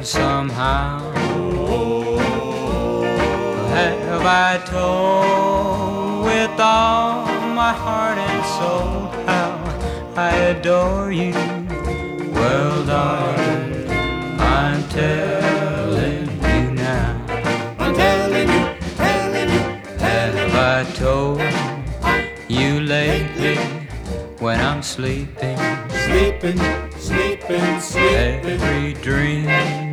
somehow. Have I told with all my heart and soul how I adore you? Well, darling, I'm telling you now. I'm telling you, Have I told you lately when I'm sleeping? sleeping, sleeping, sleeping. Every dream